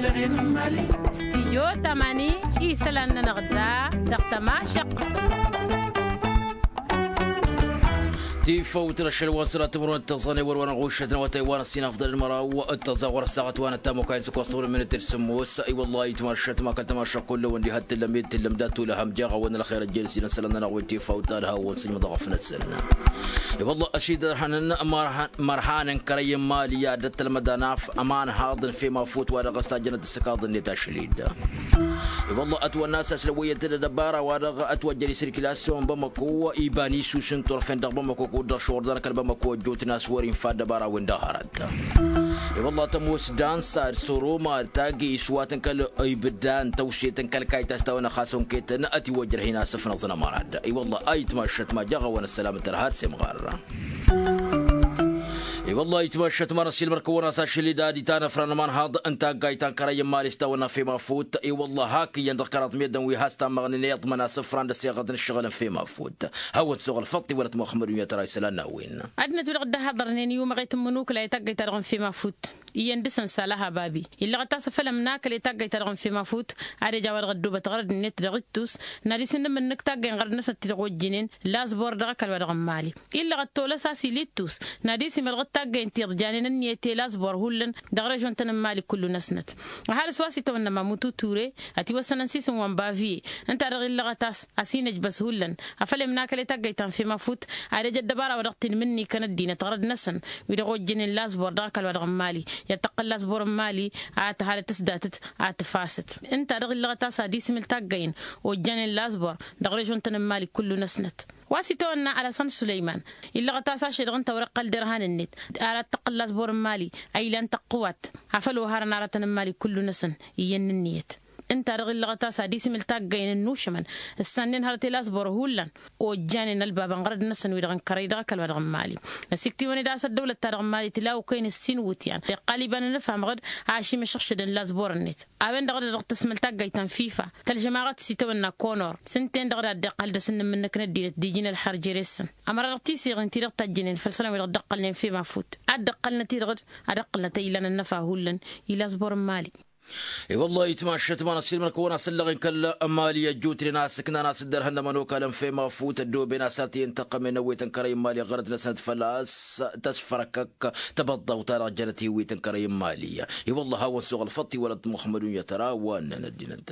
استيجو تماني إيسلان نغدا دقتما شق تفوت الشل وصلت مرون التصاني وروانا غوشتنا وتايوان الصين أفضل المرأة والتزاور الساعة وانا تامو كاين سكوستور من الترسموس أي والله يتمرشت ما كنت ماشا كله وندي هات اللميت اللمدات ولا هم جاغا وانا الخير الجالسين سلنا نغوي تفوت لها ونسي مضغفنا السنة والله أشيد رحنا مرحانا كريم ماليا دت المداناف أمان حاضن فيما فوت وانا غستا جنة السكاض اللي تشليد والله أتوى الناس أسلوية دبارة وانا أتوى جري سيركيلاسيون بمكو إيباني سوسن طرفين بمكو ودر شوردان كلبا مكو جوت ناس ورين فاد دبارة وندهرت والله تموس دانسار سروما تاجي سواتن كل أي بدان توشيتن كل كاي تستونا خاسون كيت نأتي وجر هنا سفنا زنا مراد أي والله أي تمشت ما جغا وانا السلامة ترهات سمغارة والله يتمشت مرة سيل مركونا ساشلي دادي تانا فرنمان هاد انت قايتان كرايم مالي استونا فيما فوت اي والله هاكي يندقرات ميدان ويهاستا مغنيات منا صفران دا سيغة الشغل فيما فوت هو تسوغ الفطي ولا تمخمر يتراي سلانا وين أدنى تلقى ده هضرنين يوم غيت منوك لا يتقي ترغم فيما فوت يندسن سالها بابي إلا غتاس فلم ناكل يتقي ترغم فيما فوت أري جوار غدو بتغرد النت دغتوس نادي سن من نكتاقي غرد نسا تلقو الجنين لاز بور دغكال ودغم مالي إلا غتولا ساسي ليتوس نادي سي ملغتاقي انتي رجانين نيتي لاز بور هولن دغرجون تنم مالي كله نسنت وحال سواسي تونا ماموتو توري أتي وسنن سيسن وان بافي انت رغي إلا غتاس أسينج بس هولن أفلم ناكل يتقي تن فيما فوت أري جد بارا ودغتين مني كانت دينا تغرد نسن ويدغو الجنين لاز بور دغكال ودغم مالي يتقل لاز بور مالي عات هالة تسداتت عات فاست انت رغي إلا غتاس دي سمل تاقين وجانين لاز بور دغرجون تنم مالي كله نسنت واسيتونا على صن سليمان إلا غتاسا شيرغن تورق الدرهان النت على تقلاز بور مالي أي لان تقوات عفلو هارنا رتن مالي كل نسن ين النيت انت رغي اللغتاسا دي سمل تاقين النوشمن السنين هرتي لاز بور هولن وجانين الباب انغرد نسن ويدغن كريدغ كالودغن مالي نسيكتي وني داس الدولة تارغن مالي تلاو كاين السين وتيان قالبا نفهم غد عاشي مشخشدن لاز بور النت أبين دغد دغ تسمل تاقيتان فيفا تالجماعات سيتونا كونور سنتين دغد الدقال دسن منك ندي ديجين الحرجي رسن أما رغتي سيغن تيرغ تاجينين فلسنا ويدغ دقلين فيما فوت أدقلنا تيرغد أدقلنا تيلان النفا هولن يلاز بور مالي اي والله يتمشت ما نصير مركونا سلغن كل ماليه جوت لناس كنا ناس درهن منوكا لم فيما فوت الدو بين ساتي انتقم من ويتن كريم مالي غرد لسنت فلاس تسفركك تبضى وترى جنتي ويتن كريم ماليه اي والله هو سوق الفطي ولد محمد يترى وان ندين انت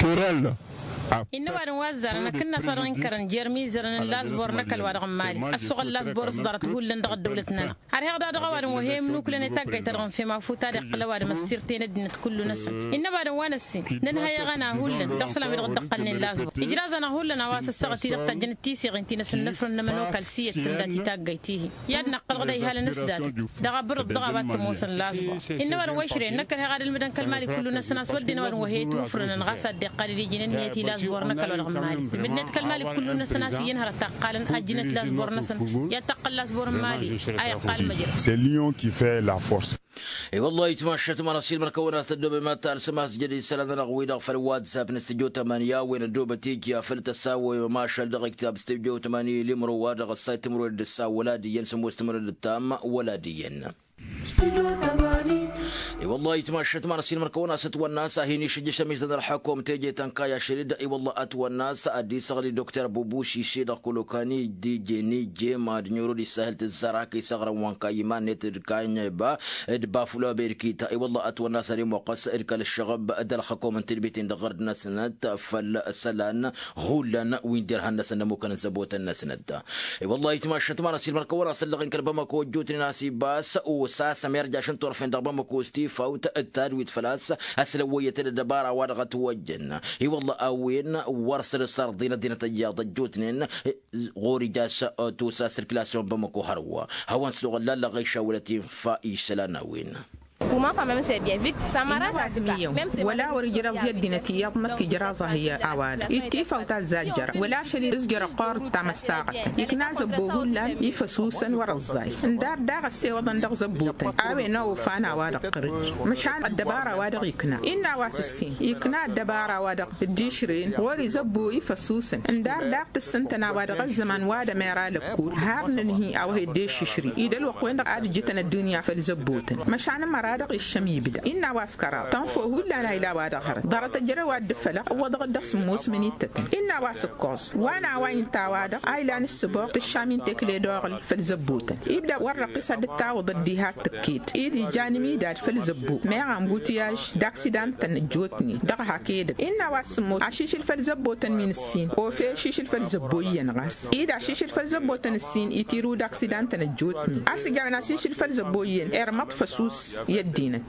إنه بعد وزر أنا كنا صارين كرن جيرمي زرن اللاز بور نكل ورغم مالي السوق اللاز بور صدرت هو اللي ندغ دولتنا هذا هذا دغوار وهم نوكل نتاقي ترغم فيما فوت هذا قلوار مسيرتين ندنت كل نسن إنه بعد ونسي ننهي غنا هو اللي دخل من دقلنا اللاز بور إجرازنا هو اللي نواس السقتي دقت جنتي سيغنتي نسن نفر نمنو كالسية تنداتي تاقيتيه يدنا قل غدا يهال نسدات دغبر دغبات موسن اللاز بور إنه بعد ويشرين نكر هذا المدن كالمالي كل نسن أسودنا ونوهي توفرنا نغاسد دقال دي جننيتي لاز بورنا كلام مالي بدنا كلمالي كل نسناسيين هرتا قالن أجنت لاز بور نسن يتقل لاز بور مالي أي قال مجرى c'est Lyon qui fait la force. اي والله يتمشت ما نصير مركونا استدوب ما تال سماس جدي سلام نغوي دغ في الواتساب نستجو 8 وين الدوبه تيجي فل تساوي وما شال دغ كتاب استجو 8 لمرو وادغ السايت مرو الدسا ولادي ينسم مستمر التام ولاديا اي والله يتمشت ما نصير مركونا ستوى الناس هيني شجي شميز الحكومه تيجي تنكايا شريد اي والله اتوى الناس ادي صغري دكتور بوبوشي شيدا كولوكاني دي جيني جيما نيورو دي سهل الزراكي صغر وانكايما نتر كاين با دبا فلو بيركيتا اي والله اتوى الناس ريم وقص اركل الشغب ادى الحكومه تربيتين دغرد ناس نت فل سلان غولنا وين دير الناس ممكن نسبوت الناس نت اي والله يتمشت ما نصير مركونا سلغن كربما كوجوت ناسي باس وساس ميرجع شنطور فين دغبما كوستي فوت التارويت فلاس السلوية الدبارة ورغت وجن هي والله أوين ورسل صار دينا تجاض الجوتنين غوري جاس توسا سيركلاسيون بمكو هروا هون سوغ لا غيشا ولتي فايش لنا وين Pour moi, même c'est bien vite, ça m'arrange. ولا ورجال زياد دينتي مكي جرازة هي أواد إتيفا وتزجر ولا شري إزجر قار تام الساقة يكناز بوهولا يفسوسا ورزاي ندار داغ السيوة داغ زبوتا أوي نو فانا وادق قرج مشان الدبارة وادق يكنا إنا واسسين يكنا الدبارة وادق الديشرين وري زبو يفسوسا ندار داغ تسنتنا وادق الزمان وادا ميرا لكور هارننهي أو هي ديش يشري إذا الوقوين داغ عاد جتنا الدنيا فالزبوتا مشان مراد دق الشمي بدا إن واسكرا تنفوه لا لا إلا وادغر ضرت جرا واد فلا وضغ دقس موس من التتن إن واسكوس وانا وين تاوادا أيلان السبوع تشامين تكلي دور في الزبوتن يبدا ورق صد التاوض ضدها تكيد إيدي جانمي دار في الزبو ما عم بوتياج داكسيدان تنجوتني دقها كيد إن واسمو عشيش الفلزبوتن من السين وفي شيش الفلزبو ينغاس إيد عشيش الفلزبوتن السين يتيرو داكسيدان تنجوتني أسجع ناسيش الفلزبو ين إرمط فسوس يدينت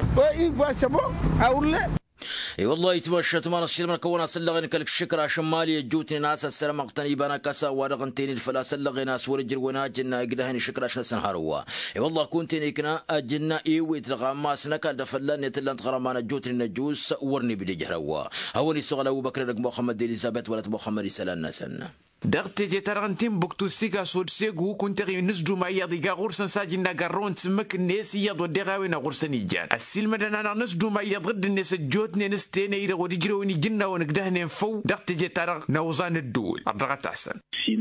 اي والله يتمشى تمارا الشيل مركونا سلغين كلك الشكر شمالي جوتني ناس السلام اقتني بنا كاسا ورغنتيني الفلا سلغي ناس ورجل وناجنا قدهني شكر عشان سنهاروا اي والله كنتني كنا اجنا ايويت الغماس نكال دفلان يتلان غرمانا جوتني نجوس ورني بدي جهروا هوني سغلا ابو بكر رك محمد اليزابيث ولا محمد سلام سنه دغت جترغنتين بوكتو سيكا سود سيغو كنت نسدو ما يضي غورسن ساجنا غارون تمك الناس يضو دغاوي غورسن جان السلم دنا نسدو ما يضد الناس جوتني نستين يد ودي جروني جنا ونقدهن فو دغت جترغ نوزان الدول ادرغت احسن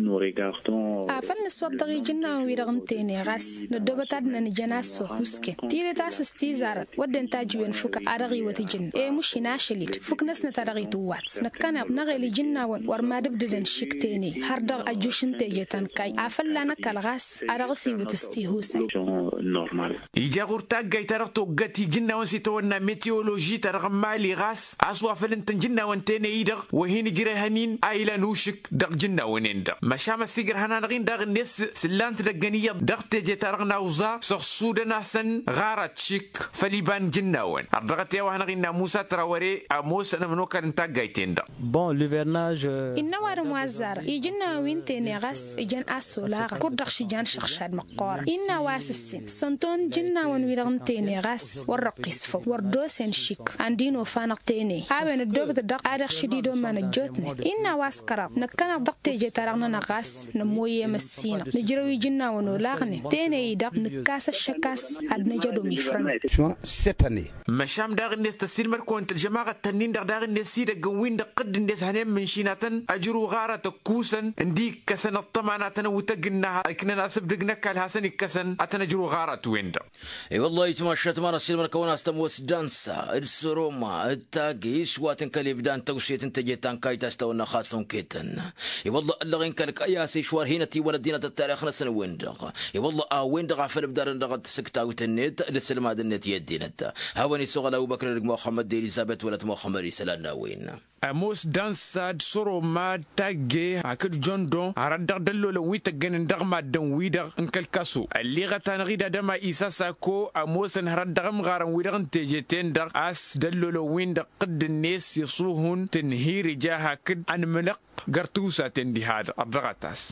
afan swabdagi jinna wiragntene gas no dobatadna ni janaso huske tire tas stizar wadden tajwen fuka aragi watijin e mushina shalit fuknas na taragi tuwat nakana nageli jinna war ma dabdden shikteni hardag ajushin tejetan kay afalla nakal gas aragsi wutisti husa normal يجاغورتا غيترقتو غتي جنا وسيتونا ميتيولوجي ترغمالي غاس اسوا فلنتن جنا وانتني يدغ وهين جرهنين ايلا نوشك دغ جنا ونند مشام السيجر هنا نغين دغ الناس سلانت دغنيه دغت جترغنا وزا سودنا سن غارت شيك فليبان جناون ادغت يا وهنا غينا موسى تراوري اموس انا منو كان انت غايتين دا بون ليفرناج ان وار موزار يجنا وينتني غاس يجن اسولا كودخ شجان شخشاد مقور ان واسسين سنتون جنا ون ويرغنتيني غاس ورقيس فو وردوسن شيك عندينو فانقتيني ابن الدوب دق ادخ شديدو من جوتني ان واسكرا نكنا دقتي جترغنا غاس نمويه مسينا نجروي جنا ونولاغني تيني دق نكاس الشكاس ادنا جدو ميفرن شو ستاني مشام داغ الناس تسير مركون الجماعه التنين داغ الناس سيده قوين قد الناس هنم من شيناتن اجرو غاره كوسن انديك كسن الطمانه وتقنا كنا ناسب دقنك الحسن كسن اتنجرو غاره وين اي والله يتمشى تمارا سيل مركونا استموس دانسا السروما التاقيش واتن كلي بدان توشيت انت جيتان كايتاش تونا خاصون كيتن اي والله اللغين كلك اياسي شوار هينتي ولدينا التاريخ نسن وين دغ اي والله وين دغ فل بدار دغ تسكتا وتنيت لسلم هذا النت يدينتا هاوني سوغل ابو بكر محمد اليزابيث ولا محمد سلانا وين اموس دانساد سروما تاغي اكد جوندون ردغ دلو لو ويتغن دغ ما دن ويدغ انكل كاسو اللي غتان غيدا دما إساساكو أموس نهردغم غارن ويدغن تيجتين دغ أس دلولو وين دغ قد الناس يصوهن تنهير جاها كد أن ملق قرطوسة تندي هذا الرغتاس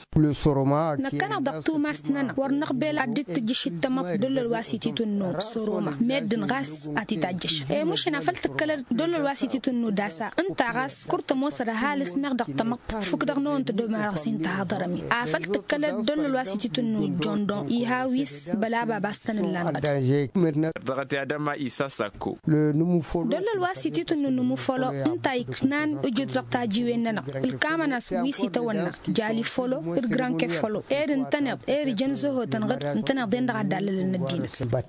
نكنا دقتو ماستننا ورنقبل عدت تجيش التمط دول الواسيتي تنو سروما ميدن غاس أتي تجيش مش نفلت كلر دول الواسيتي تنو داسا انت غاس كرت موسر هالس مغدق تمط فوق دغنو انت دو مارسين تهضرمي أفلت كلر دول الواسيتي تنو جوندون إيهاويس بلابا باستن اللانغت رغتي أدما إساساكو دول الواسيتي تنو نموفولو انت يكنان اجد رقتا جيويننا الكامناس ويسي تونا جالي فولو إرجران كفولو إنتنا جنزه تنغر إنتنا دين دعال للندين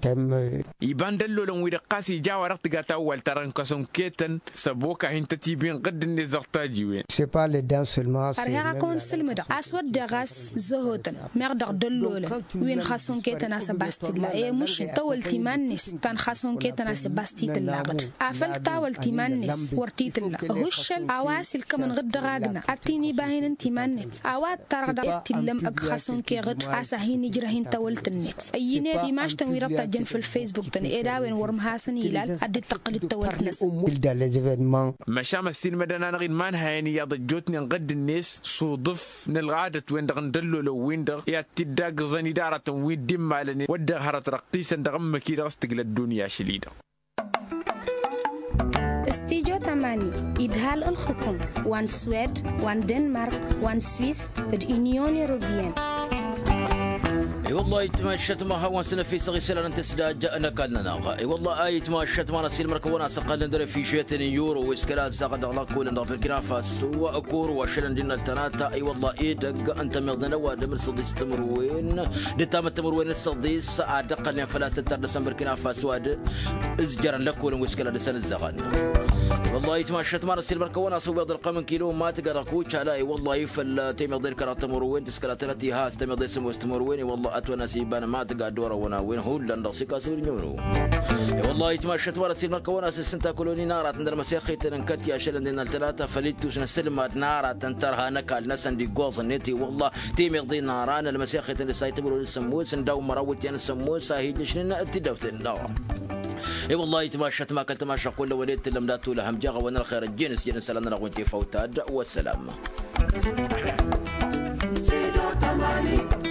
يبان دلو لون ويرقاسي جا ورقت جاتا أول تران كسون كيتن سبوكا هنت تيبين قد النزقتا جيوين سيبا لدان سلما أرجع كون سلمدا أسود دغاس زهوتن مقدر دلو لن وين خاسون كيتنا سباستيلا مش طول تيمانس تان خاسون كيتنا سباستيلا أفل طول تيمانس ورتيتلا هوشل أواسل كمن غد غاغنا أتيني باهين انتيمانت أوات ترغدا تلم أقخاسون كي غد أساهين جرهين طولت النت أيني بيماش تنوي ربطا جن في الفيسبوك تن إيراوين ورمهاسن إلال أدي تقلد طولت نس مشام السين مدنا نغين مان هايني ياض جوتني نغد الناس صودف نلغادة وين دغن دلو لو وين دغ يا تداق زني دارة وين دم مالني ودغ هرت رقيسا دغم كي رستقل الدنيا شليدة استيجو تماني إدهال الحكم وان سويد وان دنمارك وان سويس اليونيون يوروبيان والله يتمشت ما هو سنة في صغير سلان تسداد أنا كلنا ناقة والله يتمشت ما نسيل مركونا سقل ندري في شيء يورو وإسكالات ساقد الله كل ندري في الكنافة سوا أكور وشلن دينا التناتا أي والله إيدق أنت مغدنا وادم الصديس تمروين دتام التمروين الصديس أدق لين فلاس تتردسن بالكنافة سواد إزجرا لكول وإسكالات سنة الزغن والله يتمشت ما نسيل مركونا سوا ضرقة من كيلو ما تقرا كوتش على والله يفل تيم يضير كرات تمروين تسكالاتنتي هاس تيم يضير سموس تمروين والله أتونا سيبان ما تقعد ورا وناوين هو لندر سيكاسور نيونو والله يتمشت ورا سيل مركونا سنتا كولوني نارات ندر مسيخي تنكت يا شلن دينا الثلاثة فليتوس نسلمات نارات تنترها نكال نسن دي قوز النتي والله تيم يقضي ناران المسيخي اللي سايتبروا السموس نداو مراوت يعني السموس هيد لشنا التدوت النار اي والله يتمشت ما كنت ماشى كل وليت لمداتو لهم جاغا وانا الخير الجنس جنس لنا وانتي فوتاد والسلام.